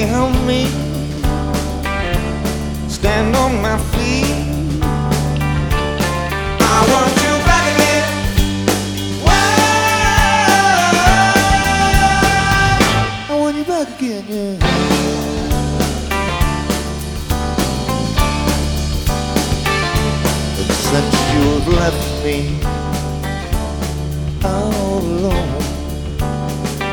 help me stand on my feet. I want you back again. Whoa, I want you back again, yeah. But since you've left me all alone,